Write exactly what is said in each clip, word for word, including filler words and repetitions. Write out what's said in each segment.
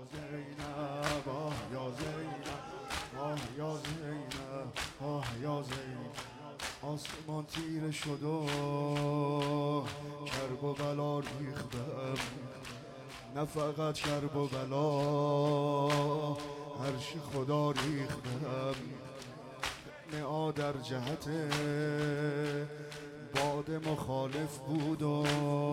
زینب آه یا زینب آه یا زینب آه یا زینب آسمان تیره شد و کرب و بلا ریختم، نه فقط کرب و بلا هرچی خدا ریختم. نعا در جهت باد مخالف بود و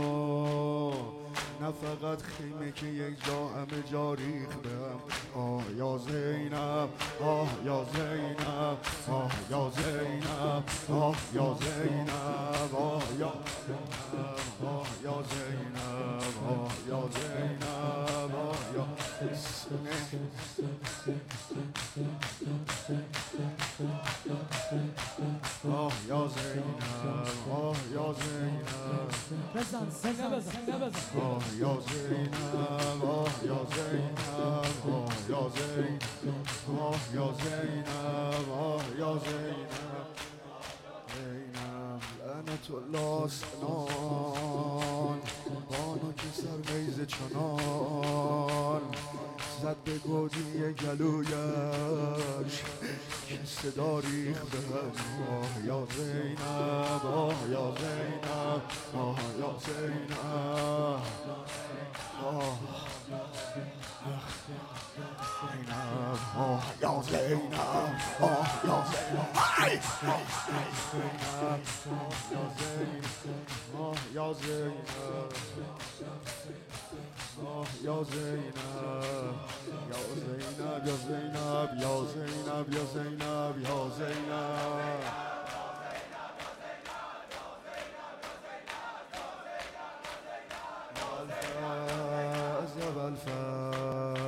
نه فقط خیمه که یک جا همه جا ریختم. آه یا زینب آه یا زینب آه یا زینب آه یا زینب آه یا زینب آه یا زینب آه یا زینب آه یا آه یا زینب آه یا زینب بزن بزن بزن بزن آه یا زینب آه یا زینب آه یا زینب آه یا زینب آه یا زینب زینب لعنت الله سنان بانو که سر بیز چنان زد به گودی گلویش که صدا ریختم. آه یا زینب آه یا زینب آه یا زینب آه زینب آه یا زینب آه یا زینب آه یا زینب آه یا زینب یا زینب یا زینب یا زینب یا زینب یا زینب الفاز بالفاز